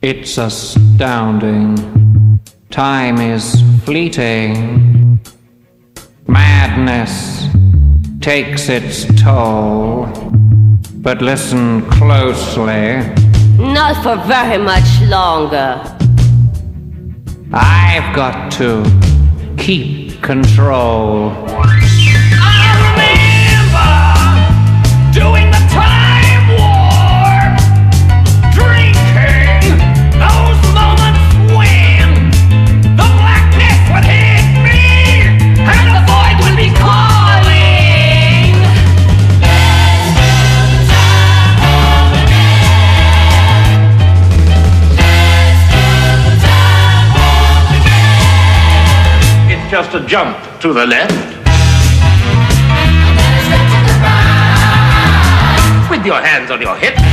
It's astounding. Time is fleeting. Madness takes its toll. But listen closely. Not for very much longer. I've got to keep control. I remember doing the time warp, drinking those moments when the blackness would hit me and the void would be calling. It's just a jump to the left. With your hands on your hips.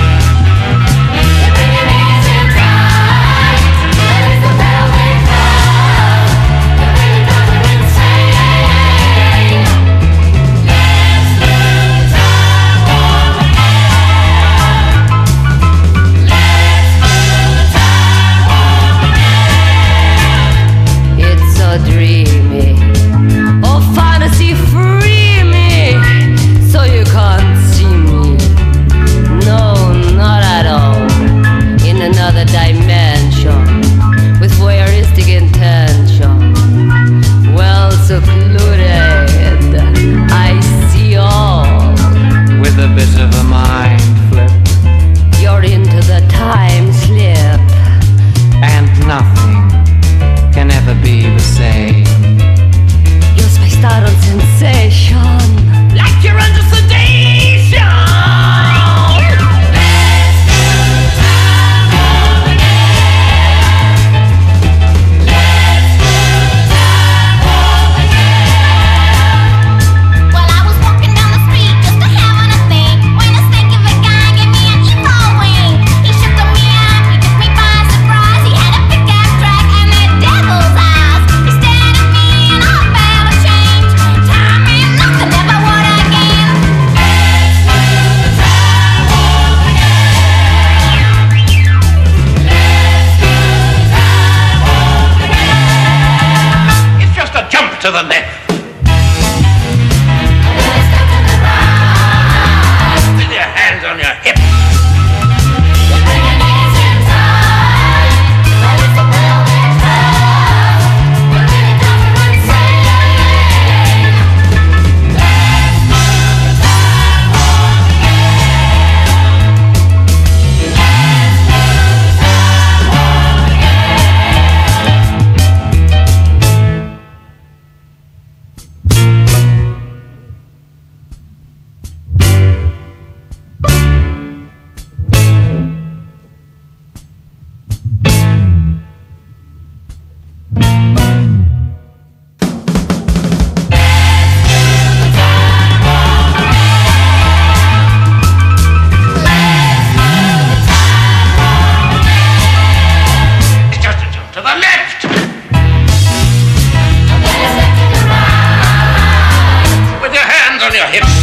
It's so dreamy. Oh, fantasy free me. So you can't see me. No, not at all. In another dimension. With voyeuristic intention. Well secluded. I see all. With a bit of a mind flip. You're into the time slip. And nothing can ever be the same. You're spaced out on sensation. Like you're under sedation. Well, I was walking down the street just a having a thing when a stinky guy gave me an evil wing. He shook me up, he took me by surprise. He had a pickaxe track and that devil's eyes. He stared at me and I felt a change. Time and nothing ever would again. It's just a jump to the left. With your hands on your hips. It's just a jump to the left. With your hands on your hips.